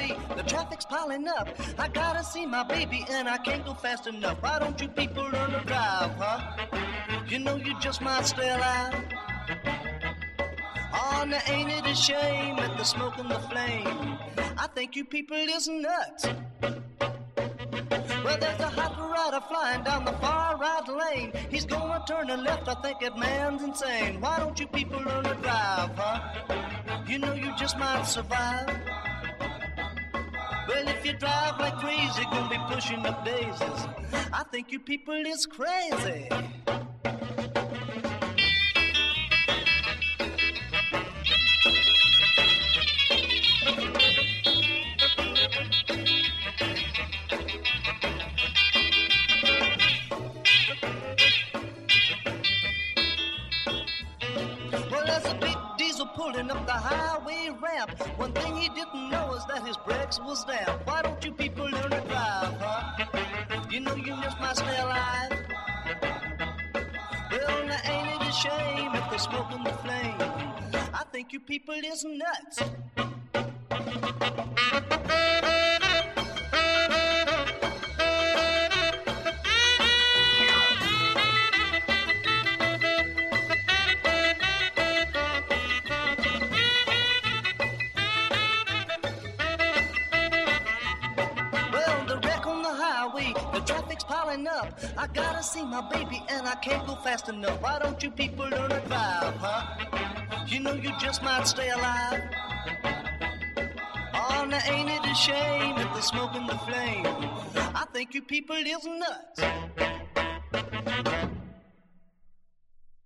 highway, the traffic's piling up. I gotta see my baby and I can't go fast enough. Why don't you people learn to drive, huh? You know you just might stay alive. Oh, now ain't it a shame at the smoke and the flame? I think you people is nuts. Well, there's a hot rider flying down the far right lane. He's gonna turn a left, I think that man's insane. Why don't you people learn to drive, huh? You know you just might survive. Well, if you drive like crazy, gonna be pushing up daisies. I think you people is crazy. Pulling up the highway ramp. One thing he didn't know is that his brakes was damp. Why don't you people learn to drive, huh? You know you just might stay alive. Well, now ain't it a shame if they're smoking the flame? I think you people is nuts. Up. I gotta see my baby and I can't go fast enough. Why don't you people learn to drive, huh? You know you just might stay alive. Oh, now ain't it a shame if they're smoking the flame? I think you people is nuts.